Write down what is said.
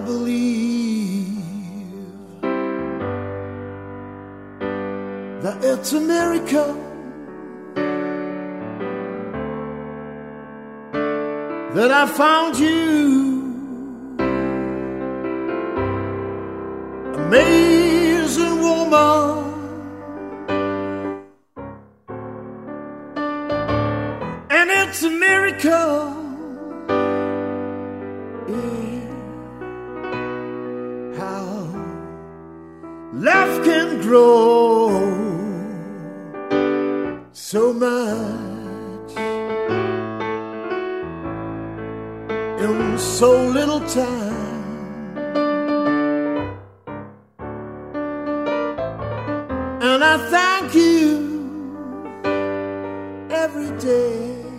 believe that it's a miracle that I found you. Amazing woman, and it's a miracle, yeah, how life can grow so much in so little time. And I thank you every day.